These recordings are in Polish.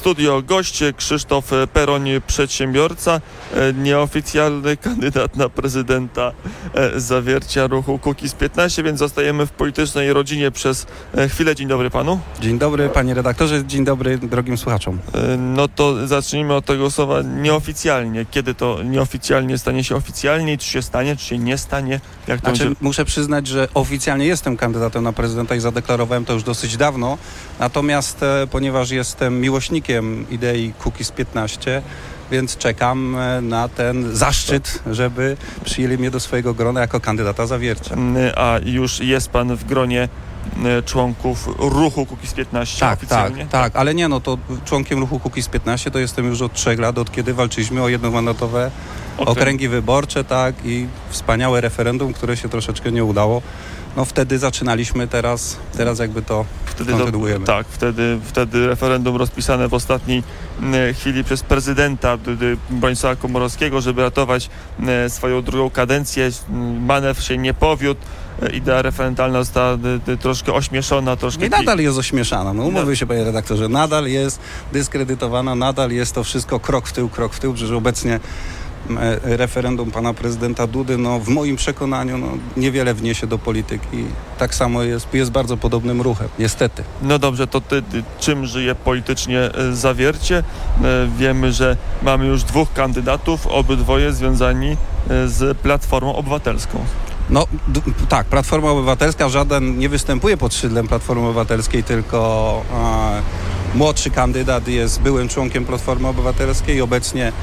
studio gość Krzysztof Peroń, przedsiębiorca, nieoficjalny kandydat na prezydenta Zawiercia ruchu Kukiz15, więc zostajemy w politycznej rodzinie przez chwilę. Dzień dobry panu. Dzień dobry panie redaktorze, dzień dobry drogim słuchaczom. No to zacznijmy od tego słowa nieoficjalnie. Kiedy to nieoficjalnie stanie się oficjalnie? Czy się stanie, czy się nie stanie? Jak to będzie? Muszę przyznać, że oficjalnie jestem kandydatem na prezydenta i zadeklarowałem to już dosyć dawno. Natomiast ponieważ jestem miłośnikiem idei Kukiz15, więc czekam na ten zaszczyt, żeby przyjęli mnie do swojego grona jako kandydata Zawiercia. A już jest pan w gronie członków ruchu Kukiz15 oficjalnie? Tak, ale nie, no to członkiem ruchu Kukiz15 to jestem już od 3 lat, od kiedy walczyliśmy o jednomandatowe okręgi wyborcze, tak, i wspaniałe referendum, które się troszeczkę nie udało. No wtedy zaczynaliśmy, teraz jakby to kontynuujemy. Tak, wtedy referendum rozpisane w ostatniej chwili przez prezydenta Bronisława Komorowskiego, żeby ratować swoją drugą kadencję. Manewr się nie powiódł. Idea referendalna została troszkę ośmieszona. I nadal jest ośmieszana. No umówmy się, panie redaktorze, nadal jest dyskredytowana, nadal jest to wszystko krok w tył, przecież obecnie referendum pana prezydenta Dudy, no w moim przekonaniu niewiele wniesie do polityki. Tak samo jest bardzo podobnym ruchem, niestety. No dobrze, to czym żyje politycznie Zawiercie? Wiemy, że mamy już 2 kandydatów, obydwoje związani z Platformą Obywatelską. No tak, Platforma Obywatelska, żaden nie występuje pod skrzydłem Platformy Obywatelskiej, tylko młodszy kandydat jest byłym członkiem Platformy Obywatelskiej, obecnie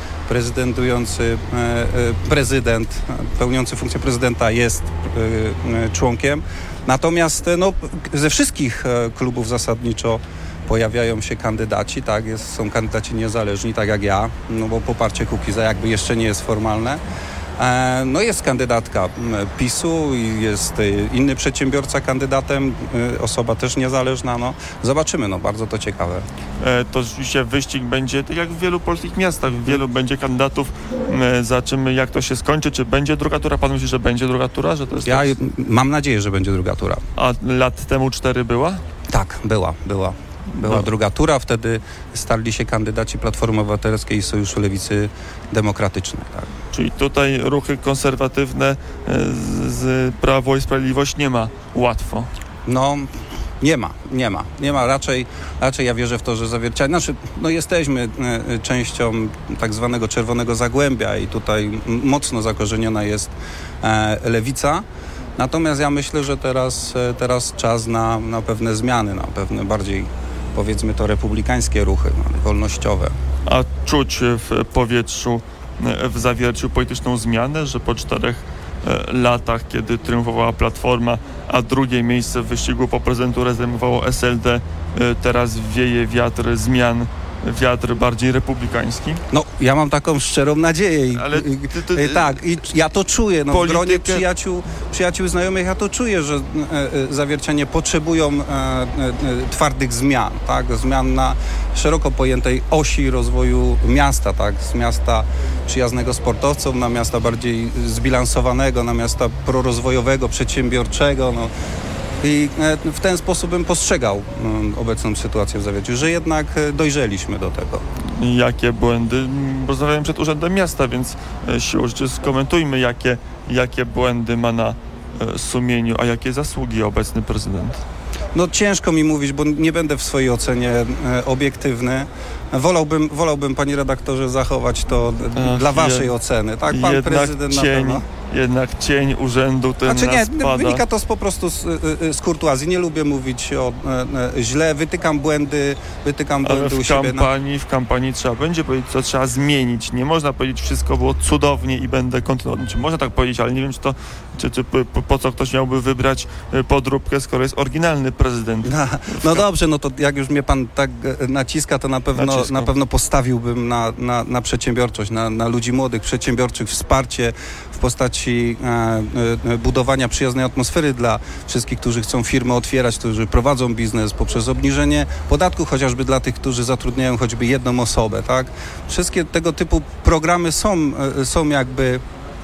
prezydent pełniący funkcję prezydenta jest członkiem. Natomiast ze wszystkich klubów zasadniczo pojawiają się kandydaci, tak, są kandydaci niezależni, tak jak ja, no bo poparcie Kukiza jakby jeszcze nie jest formalne. No jest kandydatka PiS-u i jest inny przedsiębiorca kandydatem, osoba też niezależna. No zobaczymy, bardzo to ciekawe. To rzeczywiście wyścig będzie, tak jak w wielu polskich miastach, wielu będzie kandydatów. Zobaczymy, jak to się skończy. Czy będzie druga tura? Pan myśli, że będzie druga tura? Że to jest ja mam nadzieję, że będzie druga tura. A lat temu 4 była? Tak, była druga tura, wtedy starli się kandydaci Platformy Obywatelskiej i Sojuszu Lewicy Demokratycznej. Tak. Czyli tutaj ruchy konserwatywne z Prawo i Sprawiedliwość nie ma łatwo. No nie ma. Raczej ja wierzę w to, że Zawiercianie, jesteśmy częścią tak zwanego czerwonego zagłębia i tutaj mocno zakorzeniona jest lewica. Natomiast ja myślę, że teraz czas na pewne zmiany, na pewne bardziej, powiedzmy to, republikańskie ruchy, wolnościowe. A czuć w powietrzu w Zawierciu polityczną zmianę, że po 4 latach, kiedy triumfowała Platforma, a drugie miejsce w wyścigu po prezydenturę zajmowało SLD, teraz wieje wiatr zmian, wiatr bardziej republikański? No, ja mam taką szczerą nadzieję tak, i ja to czuję, w gronie przyjaciół znajomych ja to czuję, że zawiercianie potrzebują twardych zmian, tak, zmian na szeroko pojętej osi rozwoju miasta, tak, z miasta przyjaznego sportowcom na miasta bardziej zbilansowanego, na miasta prorozwojowego, przedsiębiorczego, I w ten sposób bym postrzegał obecną sytuację w Zawierciu, że jednak dojrzeliśmy do tego. Jakie błędy? Rozmawiałem przed Urzędem Miasta, więc siłą rzeczy skomentujmy, jakie błędy ma na sumieniu, a jakie zasługi obecny prezydent. Ciężko mi mówić, bo nie będę w swojej ocenie obiektywny. Wolałbym, panie redaktorze, zachować to dla waszej oceny. Tak, pan prezydent na pewno. Jednak cień urzędu ten nas spada. Wynika to po prostu z kurtuazji. Nie lubię mówić źle, wytykam błędy u siebie. W kampanii trzeba będzie powiedzieć, co trzeba zmienić. Nie można powiedzieć, wszystko było cudownie i będę kontynuować. Można tak powiedzieć, ale nie wiem, czy po co ktoś miałby wybrać podróbkę, skoro jest oryginalny prezydent. Dobrze, to jak już mnie pan tak naciska, to na pewno postawiłbym na przedsiębiorczość, na ludzi młodych, przedsiębiorczych, wsparcie w postaci budowania przyjaznej atmosfery dla wszystkich, którzy chcą firmy otwierać, którzy prowadzą biznes, poprzez obniżenie podatku chociażby dla tych, którzy zatrudniają choćby jedną osobę, tak? Wszystkie tego typu programy są jakby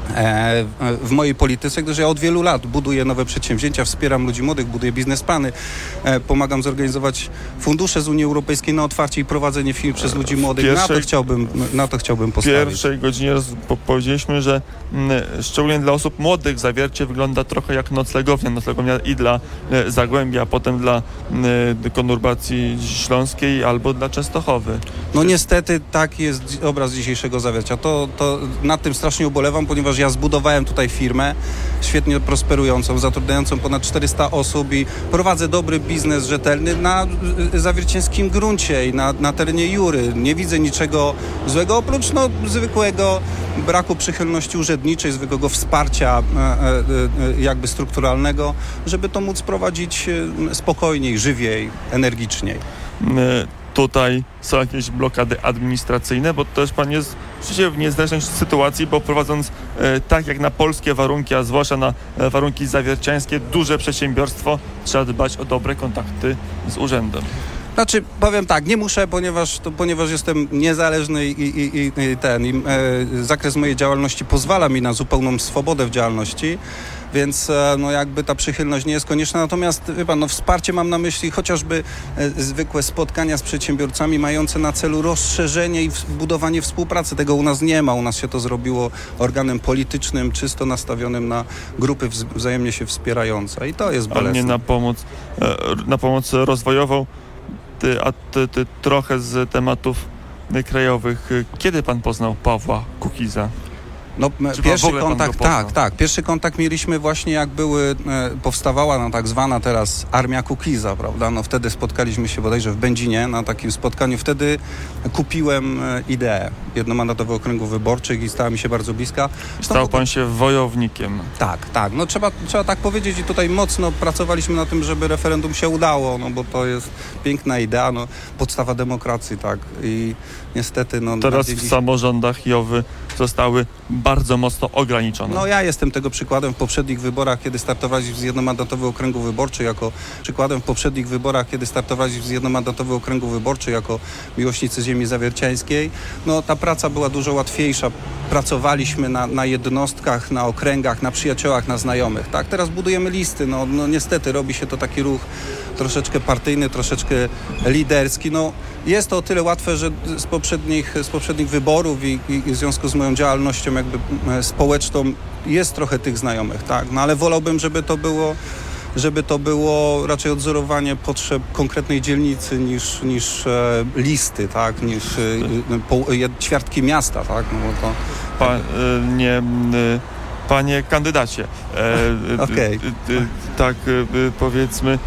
w mojej polityce, gdyż ja od wielu lat buduję nowe przedsięwzięcia, wspieram ludzi młodych, buduję biznesplany, pomagam zorganizować fundusze z Unii Europejskiej na otwarcie i prowadzenie firm przez ludzi młodych. Na to chciałbym postawić. W pierwszej godzinie powiedzieliśmy, że szczególnie dla osób młodych Zawiercie wygląda trochę jak noclegownia i dla Zagłębia, a potem dla konurbacji śląskiej albo dla Częstochowy. No niestety taki jest obraz dzisiejszego Zawiercia. To nad tym strasznie ubolewam, ponieważ ja zbudowałem tutaj firmę świetnie prosperującą, zatrudniającą ponad 400 osób i prowadzę dobry biznes rzetelny na zawiercińskim gruncie i na terenie Jury. Nie widzę niczego złego, oprócz zwykłego braku przychylności urzędniczej, zwykłego wsparcia jakby strukturalnego, żeby to móc prowadzić spokojniej, żywiej, energiczniej. Tutaj są jakieś blokady administracyjne, bo też pan jest w niezręcznej sytuacji, bo prowadząc tak jak na polskie warunki, a zwłaszcza na warunki zawierciańskie, duże przedsiębiorstwo, trzeba dbać o dobre kontakty z urzędem. Znaczy, powiem tak, nie muszę, ponieważ jestem niezależny i zakres mojej działalności pozwala mi na zupełną swobodę w działalności, więc jakby ta przychylność nie jest konieczna. Natomiast wie pan, wsparcie mam na myśli chociażby zwykłe spotkania z przedsiębiorcami mające na celu rozszerzenie i budowanie współpracy. Tego u nas nie ma. U nas się to zrobiło organem politycznym, czysto nastawionym na grupy wzajemnie się wspierające i to jest bolesne. Ale nie na pomoc rozwojową. Ty trochę z tematów krajowych. Kiedy pan poznał Pawła Kukiza? Pierwszy kontakt, pierwszy kontakt mieliśmy właśnie jak powstawała tak zwana teraz Armia Kukiza, prawda? Wtedy spotkaliśmy się bodajże w Będzinie na takim spotkaniu. Wtedy kupiłem ideę jednomandatowych okręgów wyborczych i stała mi się bardzo bliska. Stał pan się wojownikiem. Tak. Trzeba tak powiedzieć i tutaj mocno pracowaliśmy na tym, żeby referendum się udało, bo to jest piękna idea, podstawa demokracji, tak. I niestety... Teraz w samorządach JOW-y zostały bardzo mocno ograniczone. Ja jestem tego przykładem w poprzednich wyborach, kiedy startowaliśmy z jednomandatowych okręgów wyborczych jako miłośnicy ziemi zawierciańskiej. Ta praca była dużo łatwiejsza. Pracowaliśmy na jednostkach, na okręgach, na przyjaciołach, na znajomych. Tak, teraz budujemy listy. Niestety robi się to taki ruch troszeczkę partyjny, troszeczkę liderski. Jest to o tyle łatwe, że z poprzednich wyborów i w związku z moją działalnością jakby społeczną jest trochę tych znajomych, tak? Ale wolałbym, żeby to było raczej odzorowanie potrzeb konkretnej dzielnicy niż listy, tak? Niż ćwiartki miasta, tak? Panie kandydacie, tak powiedzmy,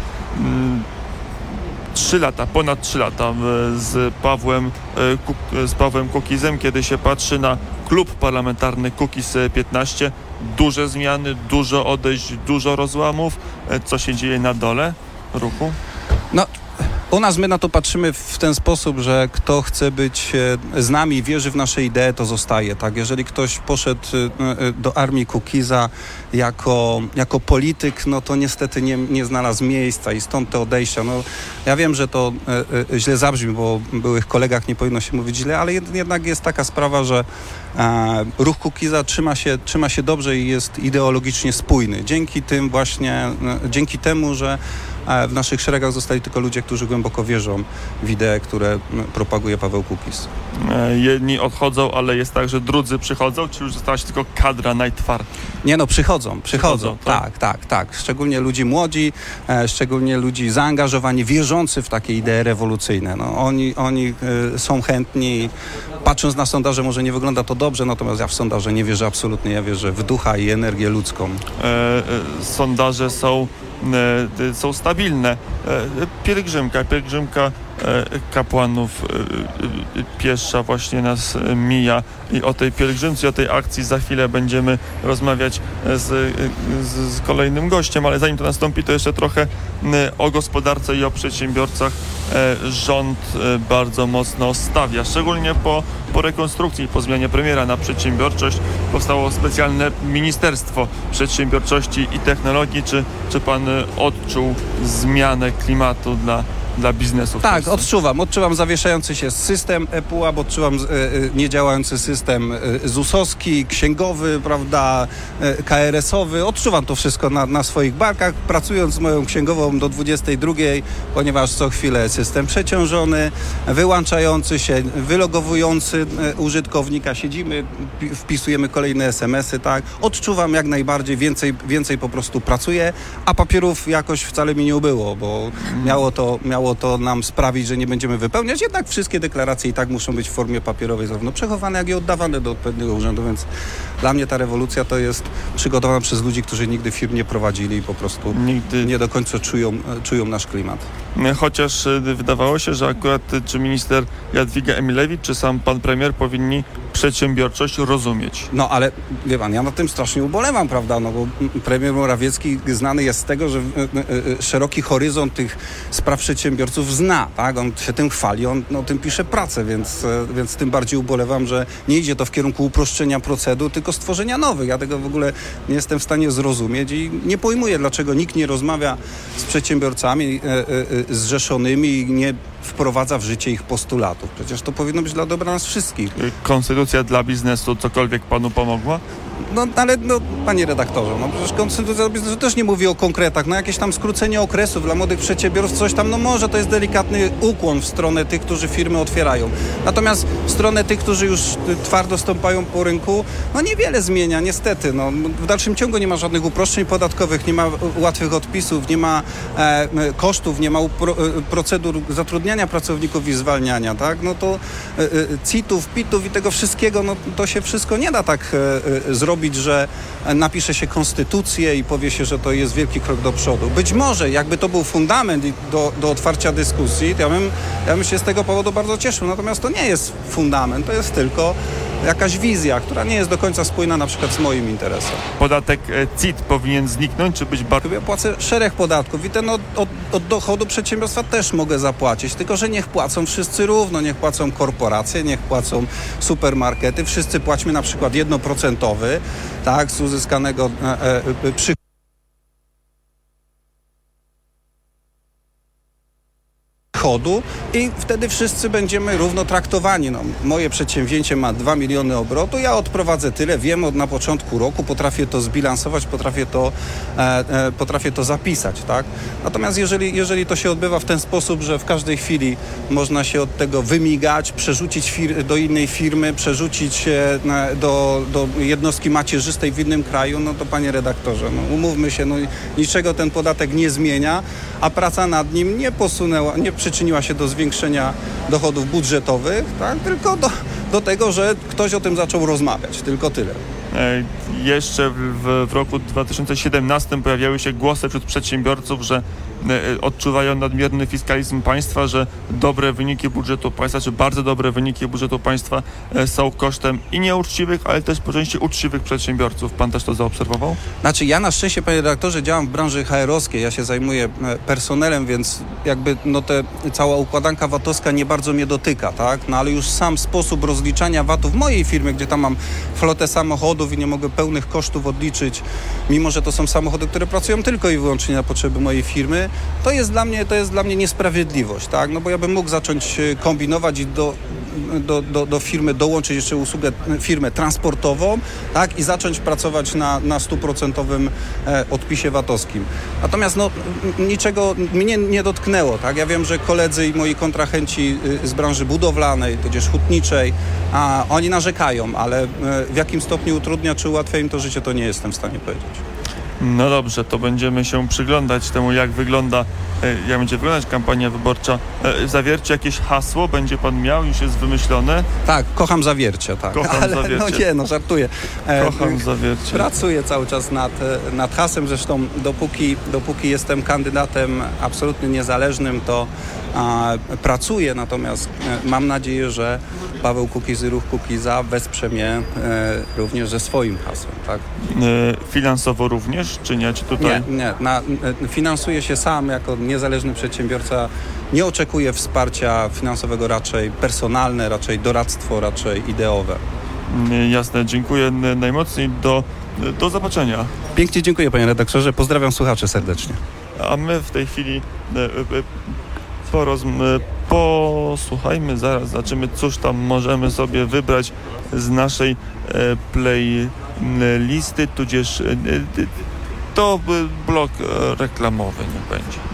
ponad 3 lata z Pawłem Kukizem, kiedy się patrzy na klub parlamentarny Kukiz 15, duże zmiany, dużo odejść, dużo rozłamów. Co się dzieje na dole ruchu? U nas my na to patrzymy w ten sposób, że kto chce być z nami i wierzy w nasze idee, to zostaje. Tak? Jeżeli ktoś poszedł do armii Kukiza jako polityk, to niestety nie znalazł miejsca i stąd te odejścia. Ja wiem, że to źle zabrzmi, bo byłych kolegach nie powinno się mówić źle, ale jednak jest taka sprawa, że ruch Kukiza trzyma się dobrze i jest ideologicznie spójny. Dzięki temu, że w naszych szeregach zostali tylko ludzie, którzy głęboko wierzą w idee, które propaguje Paweł Kukiz. Jedni odchodzą, ale jest tak, że drudzy przychodzą, czy już została się tylko kadra najtwardsza? Przychodzą. Tak. Szczególnie ludzi młodzi, szczególnie ludzi zaangażowani, wierzący w takie idee rewolucyjne. Oni są chętni i patrząc na sondaże może nie wygląda to dobrze, natomiast ja w sondaże nie wierzę absolutnie, ja wierzę w ducha i energię ludzką. Sondaże są stabilne. Pielgrzymka kapłanów piesza właśnie nas mija i o tej pielgrzymce, o tej akcji za chwilę będziemy rozmawiać z kolejnym gościem, ale zanim to nastąpi, to jeszcze trochę o gospodarce i o przedsiębiorcach. Rząd bardzo mocno stawia, szczególnie po rekonstrukcji, po zmianie premiera na przedsiębiorczość. Powstało specjalne Ministerstwo Przedsiębiorczości i Technologii. Czy pan odczuł zmianę klimatu dla dla biznesu. Tak, odczuwam zawieszający się system ePUAP, odczuwam niedziałający system ZUS-owski, księgowy, prawda, KRS-owy. Odczuwam to wszystko na swoich barkach, pracując z moją księgową do 22, ponieważ co chwilę system przeciążony, wyłączający się, wylogowujący użytkownika, siedzimy, wpisujemy kolejne SMS-y, tak. Odczuwam jak najbardziej, więcej po prostu pracuję, a papierów jakoś wcale mi nie ubyło, bo miało to nam sprawić, że nie będziemy wypełniać, jednak wszystkie deklaracje i tak muszą być w formie papierowej, zarówno przechowane, jak i oddawane do odpowiedniego urzędu, więc dla mnie ta rewolucja to jest przygotowana przez ludzi, którzy nigdy firm nie prowadzili i po prostu nie do końca czują nasz klimat. Chociaż wydawało się, że akurat czy minister Jadwiga Emilewicz, czy sam pan premier powinni przedsiębiorczość rozumieć. No ale wie pan, ja na tym strasznie ubolewam, prawda, no bo premier Morawiecki znany jest z tego, że szeroki horyzont tych spraw przedsiębiorców zna, tak, on się tym chwali, on tym pisze pracę, więc tym bardziej ubolewam, że nie idzie to w kierunku uproszczenia procedur, tylko stworzenia nowych. Ja tego w ogóle nie jestem w stanie zrozumieć i nie pojmuję, dlaczego nikt nie rozmawia z przedsiębiorcami zrzeszonymi i nie wprowadza w życie ich postulatów. Przecież to powinno być dla dobra nas wszystkich. Konstytucja dla biznesu cokolwiek panu pomogła? No, ale panie redaktorze, przecież konstytucja biznesu też nie mówi o konkretach, jakieś tam skrócenie okresów dla młodych przedsiębiorstw, coś tam, może to jest delikatny ukłon w stronę tych, którzy firmy otwierają. Natomiast w stronę tych, którzy już twardo stąpają po rynku, niewiele zmienia, niestety. W dalszym ciągu nie ma żadnych uproszczeń podatkowych, nie ma łatwych odpisów, nie ma kosztów, nie ma procedur zatrudniania pracowników i zwalniania, tak? To CIT-ów, PIT-ów i tego wszystkiego, to się wszystko nie da tak zrobić, że napisze się konstytucję i powie się, że to jest wielki krok do przodu. Być może, jakby to był fundament do otwarcia dyskusji, to ja bym się z tego powodu bardzo cieszył. Natomiast to nie jest fundament, to jest tylko jakaś wizja, która nie jest do końca spójna na przykład z moim interesem. Podatek CIT powinien zniknąć, czy być bardziej... Ja płacę szereg podatków i ten od dochodu przedsiębiorstwa też mogę zapłacić, tylko że niech płacą wszyscy równo, niech płacą korporacje, niech płacą supermarkety, wszyscy płaćmy na przykład 1%, tak, z uzyskanego przychodu. I wtedy wszyscy będziemy równo traktowani. Moje przedsięwzięcie ma 2 miliony obrotu, ja odprowadzę tyle, wiem na początku roku, potrafię to zbilansować, potrafię to zapisać, tak? Natomiast jeżeli to się odbywa w ten sposób, że w każdej chwili można się od tego wymigać, przerzucić do innej firmy, przerzucić się do jednostki macierzystej w innym kraju, to panie redaktorze, umówmy się, niczego ten podatek nie zmienia, a praca nad nim nie przyczyniła się do zwiększenia dochodów budżetowych, tak? Tylko do tego, że ktoś o tym zaczął rozmawiać. Tylko tyle. Jeszcze w roku 2017 pojawiały się głosy wśród przedsiębiorców, że odczuwają nadmierny fiskalizm państwa, że dobre wyniki budżetu państwa, czy bardzo dobre wyniki budżetu państwa są kosztem i nieuczciwych, ale też po części uczciwych przedsiębiorców. Pan też to zaobserwował? Ja na szczęście, panie redaktorze, działam w branży HR-owskiej. Ja się zajmuję personelem, więc jakby cała układanka VAT-owska nie bardzo mnie dotyka, tak? Ale już sam sposób rozliczania VAT-u w mojej firmie, gdzie tam mam flotę samochodów i nie mogę pełnych kosztów odliczyć, mimo że to są samochody, które pracują tylko i wyłącznie na potrzeby mojej firmy, to jest dla mnie niesprawiedliwość, tak? Bo ja bym mógł zacząć kombinować i do firmy dołączyć jeszcze usługę, firmę transportową, tak? I zacząć pracować na 100% odpisie VAT-owskim. Natomiast niczego mnie nie dotknęło, tak? Ja wiem, że koledzy i moi kontrahenci z branży budowlanej, tudzież hutniczej, oni narzekają, ale w jakim stopniu utrudnia czy ułatwia im to życie, to nie jestem w stanie powiedzieć. No dobrze, to będziemy się przyglądać temu, jak będzie wyglądać kampania wyborcza. Zawiercie jakieś hasło będzie pan miał? Już jest wymyślone? Tak, kocham zawiercie, tak. Kocham zawiercie. Żartuję. Kocham zawiercie. Pracuję cały czas nad hasłem, zresztą dopóki jestem kandydatem absolutnie niezależnym, to pracuję, natomiast mam nadzieję, że Paweł Kukiz i Ruch Kukiza wesprze mnie również ze swoim hasłem, tak? Finansowo również, czy nie? Czy tutaj? Nie. Finansuję się sam jako niezależny przedsiębiorca. Nie oczekuję wsparcia finansowego, raczej personalne, raczej doradztwo, raczej ideowe. Jasne, dziękuję najmocniej. Do zobaczenia. Pięknie dziękuję, panie redaktorze. Pozdrawiam słuchaczy serdecznie. A my w tej chwili posłuchajmy, zaraz zobaczymy, cóż tam możemy sobie wybrać z naszej playlisty, tudzież to blok reklamowy nie będzie.